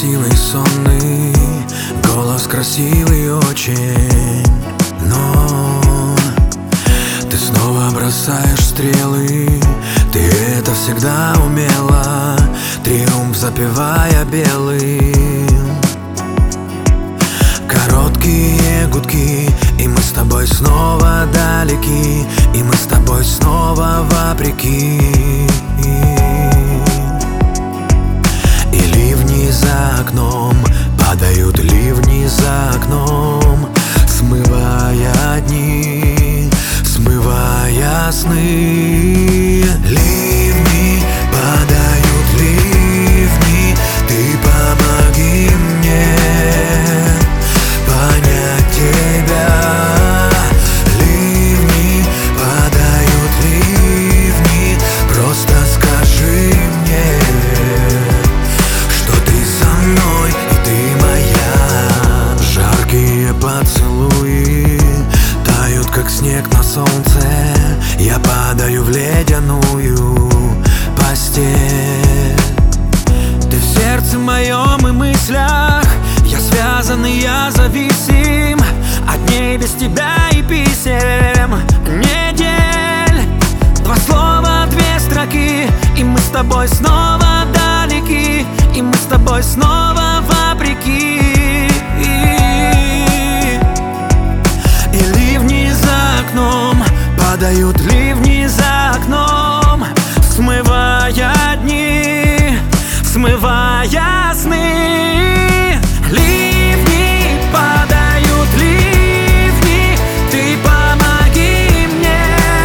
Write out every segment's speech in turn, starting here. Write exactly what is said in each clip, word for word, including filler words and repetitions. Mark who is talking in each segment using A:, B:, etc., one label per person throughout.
A: красивый, сонный, голос красивый очень. Но ты снова бросаешь стрелы, ты это всегда умела, триумф запевая белым. Короткие гудки, и мы с тобой снова далеки, и мы с тобой снова вопреки. И ливни за окном, падают ливни за окном, смывая дни, смывая сны. Ливни, падают ливни, ты помоги мне понять тебя. Ливни, падают ливни, просто скажи мне, что ты со мной и ты моя. Жаркие поцелуи тают, как снег на солнце, я падаю в ледяную постель. Ты в сердце моем и мыслях, я связан и я зависим от дней без тебя и писем недель. Два слова, две строки, и мы с тобой снова далеки, и мы с тобой снова вопреки. И ливни за окном, падают ливни за окном, смывая дни, смывая сны. Ливни, падают ливни, ты помоги мне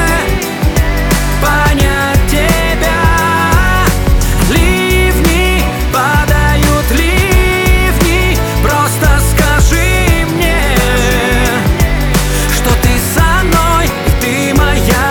A: понять тебя. Ливни, падают ливни, просто скажи мне, что ты со мной и ты моя.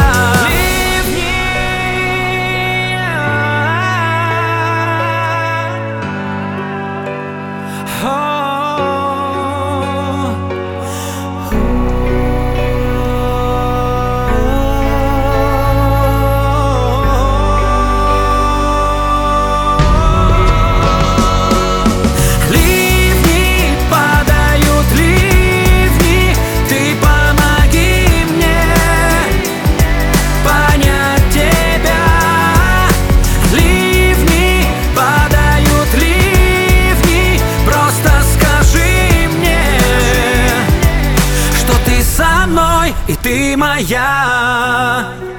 A: И ты моя.